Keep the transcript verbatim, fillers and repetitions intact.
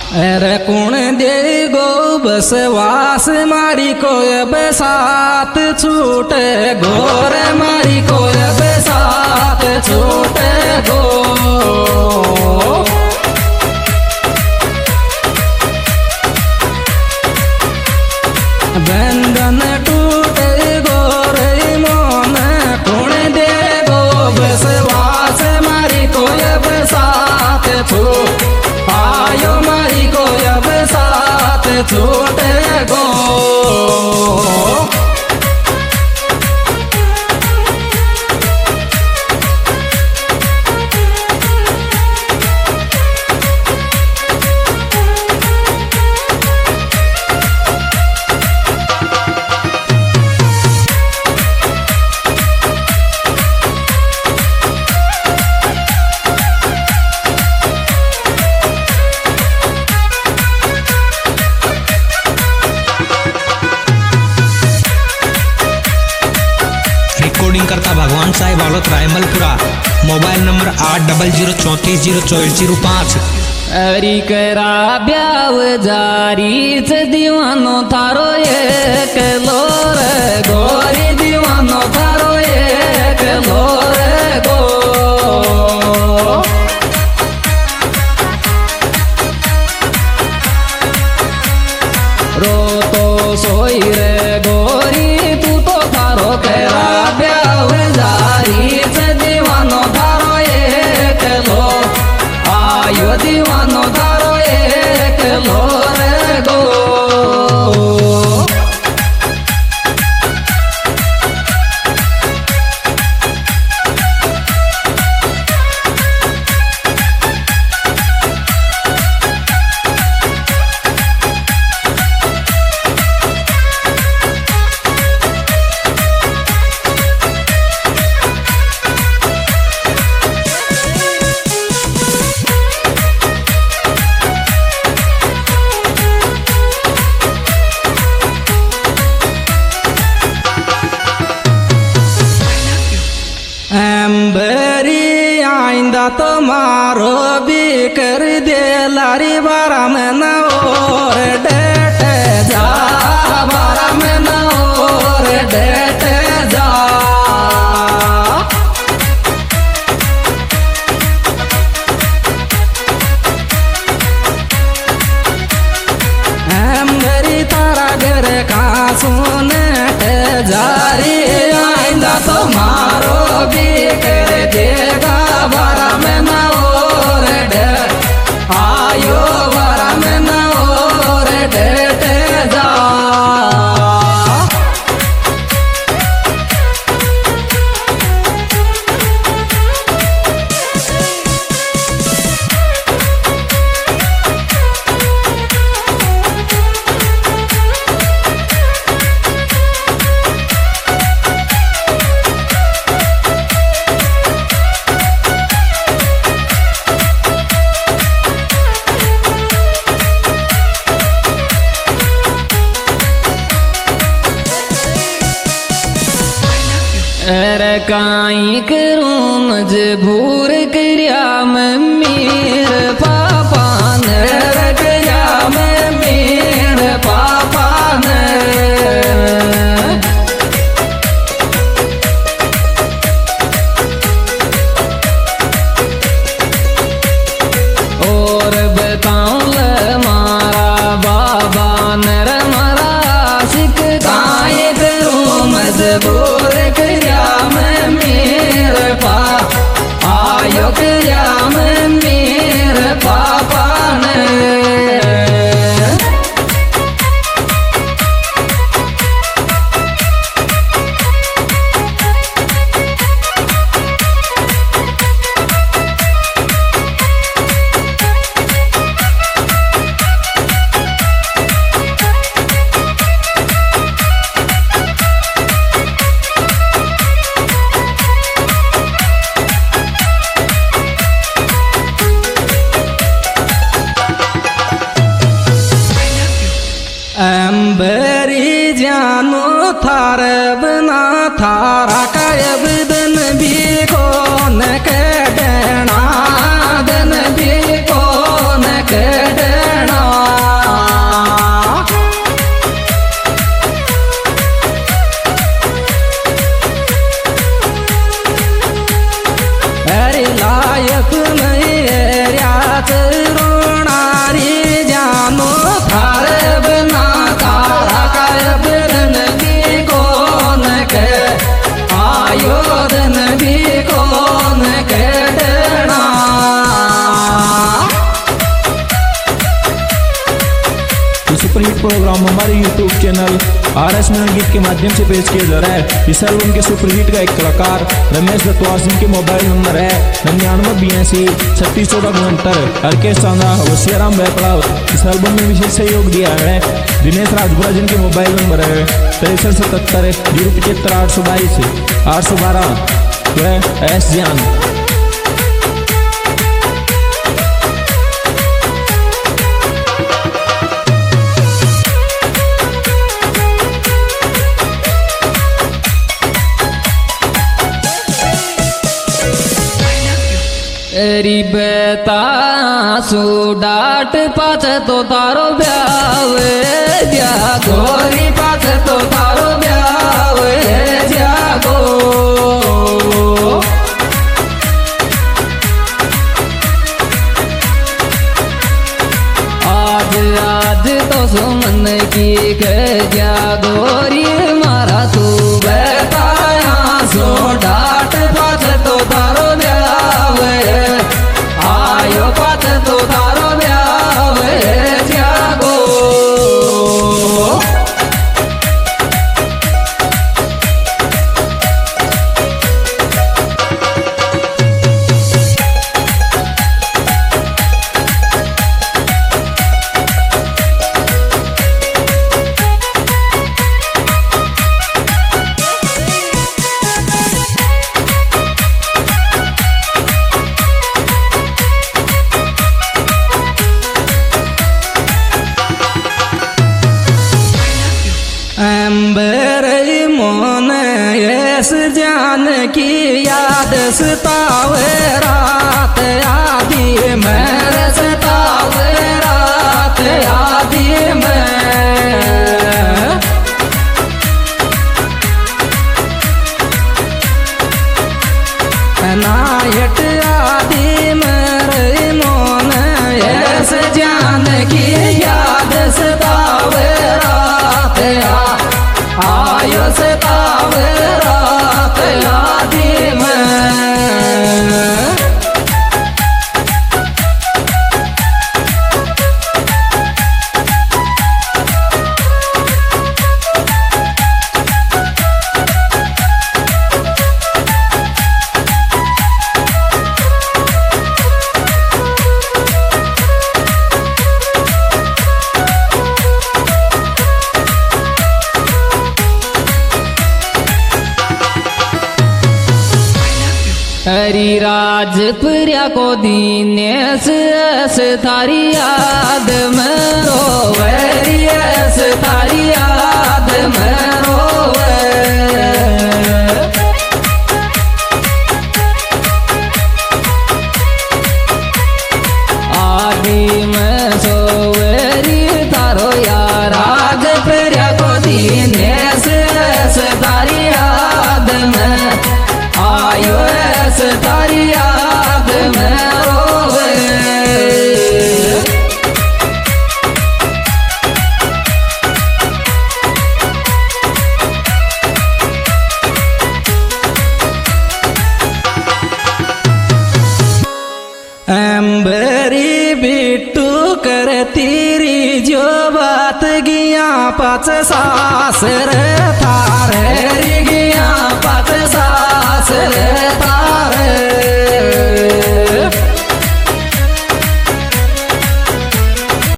अरे कुण दे गो बसवास मारी को अब साथ छूटे गोर मारी को अब साथ छूटे गो बंधन टूटे गोर मोन कुण दे गो बसवास मारी को अब साथ छूटे आयो मारी को अब साथ छूटे गो रिकॉर्डिंग करता भगवान साहेब आलोत रायमलपुरा। मोबाइल नंबर आठ डबल जीरो चौंतीस जीरो चौबीस जीरो पाँच। अरी करा ब्याव जारी से दीवानो थारो एक लोर गोरी दीवानो थारो एक लोर गो रो तो सोई रे गोरी तू तो थारो करा ब्याव जारी से दीवानो थारो एक लो आयो दीवानो थारो एक लो रे गो एम्बरी आइंदा तो मारो भी कर दे लारी बारा में न और डेट जा बारा में न और डेट जा एम्बरी तारा घर का सुने जारी आइंदा तो मारो भी कर देगा बारा में न और डेट आयो बारा में न और डेट जा अरे काई करूं मजबूर करिया मैं मेरे पापा ने करिया मैं मेरे पापा ने और बताऊं ले मारा बाबा नर मरा सिख काई करूं मजबूर आयो करिया मैं मेरे पापा ने एम्बरी जानो थार बना थारा कायब दिन भी कौन के देना दिन भी कौन के देना सुपर हिट प्रोग्राम हमारे YouTube channel R S Milan Geet के माध्यम से पेश किया जा रहा है। इस एल्बम के सुपर हिट का एक कलाकार रमेश दत्तवास, जिनके मोबाइल नंबर है निन्यानवे बयासी छत्तीस चौदह उनहत्तर। हरकेश चांदा, होशियाराम बैपड़ा। इस एल्बम में विशेष सहयोग दिया है दिनेश राजपुरा, जिनके मोबाइल नंबर है तिरसठ सतहत्तर जीरो पचहत्तर आठ सौ बाईस आठ सौ बारह एस जान। एरी बेता सु डाट पाछ तो तारो ब्यावे जागोरी पाछ तो तारो ब्यावे जागो। आज आज तो सुमन की कह जागोरी मारा तू बेता सु डाट पाछ तो तारो आयो पाछ तो तारो ब्यावे जागो। अंबर मोन यस जान की याद सतावे रात आदि में सतावे रात आदि में। नायट आदि मेरे मोन यस जान की याद सतावे रात आयो सतावे रात आदि में। हरी राजपुरिया को दीनेस एस थारी याद में रोवे एस थारी याद में रोवे। आदि में सोवेरी तारो यार राजपुरिया को दीनेस एस थारी याद में आयो एस तारी याद में रोवे। अंबरी बिट्टू कर तेरी जो बात गिया पाच सासर थारे गिया पाच